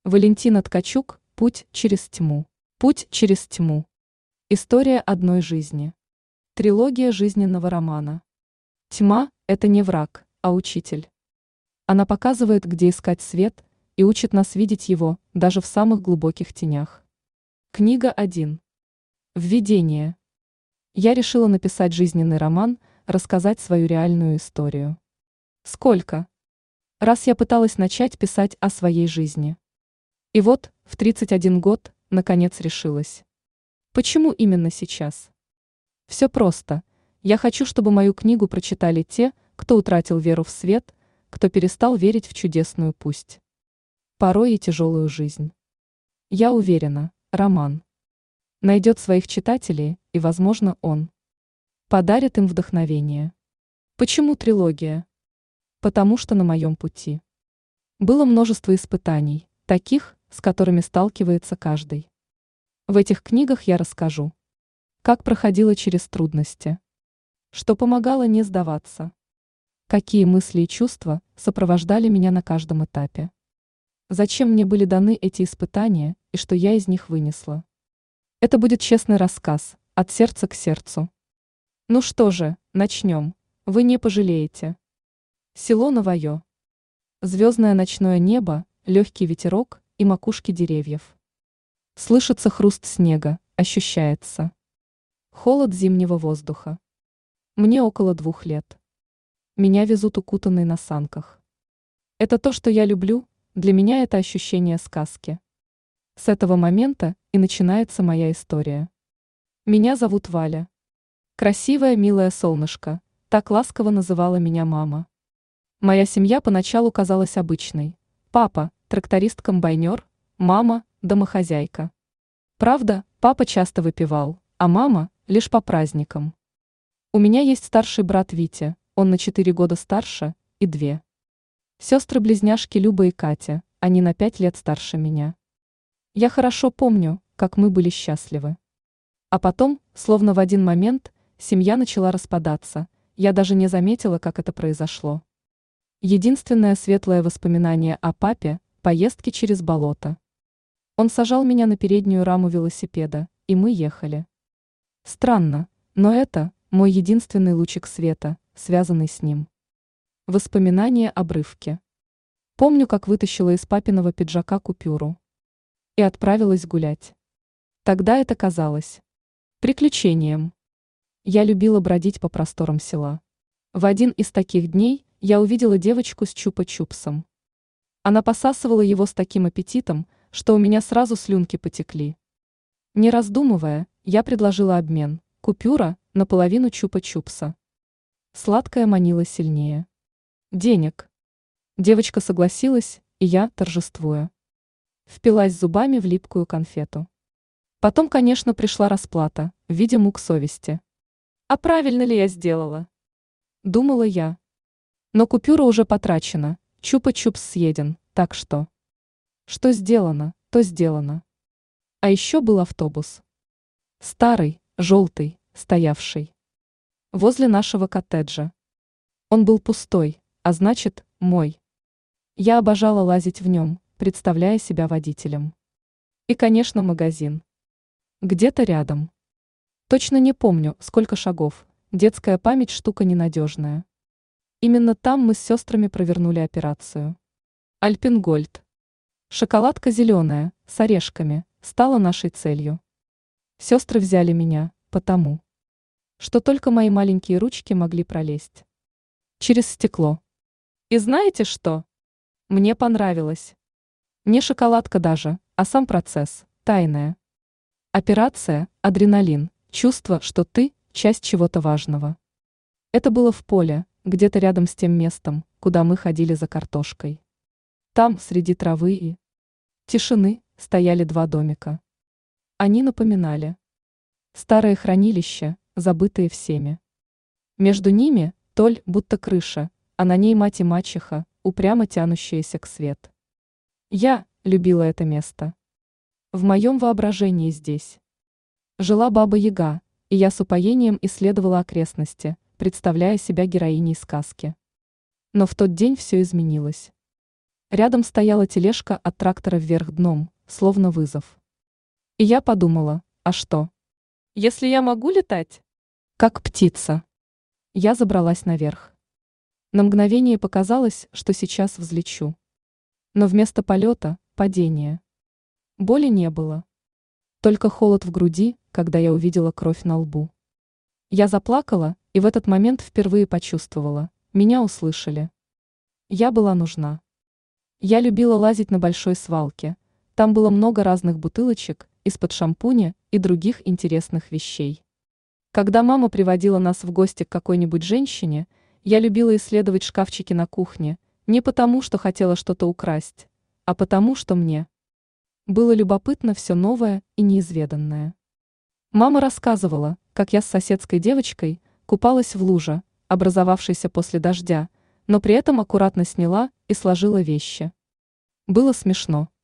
Валентина Ткачук «Путь через тьму». Путь через тьму. История одной жизни. Трилогия жизненного романа. Тьма – это не враг, а учитель. Она показывает, где искать свет, и учит нас видеть его, даже в самых глубоких тенях. Книга 1. Введение. Я решила написать жизненный роман, рассказать свою реальную историю. Сколько раз я пыталась начать писать о своей жизни. И вот, в 31 год, наконец решилась. Почему именно сейчас? Все просто. Я хочу, чтобы мою книгу прочитали те, кто утратил веру в свет, кто перестал верить в чудесную пусть порой и тяжелую жизнь. Я уверена, роман найдет своих читателей, и, возможно, он подарит им вдохновение. Почему трилогия? Потому что на моем пути было множество испытаний, таких, с которыми сталкивается каждый. В этих книгах я расскажу, как проходила через трудности, что помогало не сдаваться, какие мысли и чувства сопровождали меня на каждом этапе, зачем мне были даны эти испытания и что я из них вынесла. Это будет честный рассказ, от сердца к сердцу. Ну что же, начнем, вы не пожалеете. Село Новое. Звездное ночное небо, легкий ветерок и макушки деревьев. Слышится хруст снега, ощущается холод зимнего воздуха. Мне около 2 лет. Меня везут укутанный на санках. Это то, что я люблю, для меня это ощущение сказки. С этого момента и начинается моя история. Меня зовут Валя. Красивое, милое солнышко, так ласково называла меня мама. Моя семья поначалу казалась обычной. Папа – тракторист-комбайнер, мама – домохозяйка. Правда, папа часто выпивал, а мама – лишь по праздникам. У меня есть старший брат Витя, он на 4 года старше, и 2 сестры-близняшки Люба и Катя, они на 5 лет старше меня. Я хорошо помню, как мы были счастливы. А потом, словно в один момент, семья начала распадаться, я даже не заметила, как это произошло. Единственное светлое воспоминание о папе – поездки через болото. Он сажал меня на переднюю раму велосипеда, и мы ехали. Странно, но это мой единственный лучик света, связанный с ним. Воспоминания обрывки. Помню, как вытащила из папиного пиджака купюру и отправилась гулять. Тогда это казалось приключением. Я любила бродить по просторам села. В один из таких дней я увидела девочку с чупа-чупсом. Она посасывала его с таким аппетитом, что у меня сразу слюнки потекли. Не раздумывая, я предложила обмен. Купюра на половину чупа-чупса. Сладкое манило сильнее. Денег. Девочка согласилась, и я, торжествуя, впилась зубами в липкую конфету. Потом, конечно, пришла расплата, в виде мук совести. А правильно ли я сделала? Думала я. Но купюра уже потрачена, чупа-чупс съеден, так что... Что сделано, то сделано. А еще был автобус. Старый, желтый, стоявший возле нашего коттеджа. Он был пустой, а значит, мой. Я обожала лазить в нем, представляя себя водителем. И, конечно, магазин. Где-то рядом. Точно не помню, сколько шагов, детская память штука ненадежная. Именно там мы с сестрами провернули операцию. Альпенгольд. Шоколадка зеленая, с орешками, стала нашей целью. Сестры взяли меня, потому что только мои маленькие ручки могли пролезть через стекло. И знаете что? Мне понравилось. Не шоколадка даже, а сам процесс, тайная. Операция, адреналин, чувство, что ты – часть чего-то важного. Это было в поле, где-то рядом с тем местом, куда мы ходили за картошкой. Там, среди травы и тишины, стояли 2 домика. Они напоминали старое хранилище, забытые всеми. Между ними толь, будто крыша, а на ней мать и мачеха, упрямо тянущиеся к свет. Я любила это место. В моем воображении здесь жила Баба-Яга, и я с упоением исследовала окрестности, представляя себя героиней сказки. Но в тот день все изменилось. Рядом стояла тележка от трактора вверх дном, словно вызов. И я подумала, а что? Если я могу летать? Как птица. Я забралась наверх. На мгновение показалось, что сейчас взлечу. Но вместо полета – падение. Боли не было. Только холод в груди, когда я увидела кровь на лбу. Я заплакала и в этот момент впервые почувствовала, меня услышали. Я была нужна. Я любила лазить на большой свалке. Там было много разных бутылочек, из-под шампуня и других интересных вещей. Когда мама приводила нас в гости к какой-нибудь женщине, я любила исследовать шкафчики на кухне, не потому, что хотела что-то украсть, а потому, что мне было любопытно все новое и неизведанное. Мама рассказывала, как я с соседской девочкой купалась в луже, образовавшейся после дождя, но при этом аккуратно сняла и сложила вещи. Было смешно.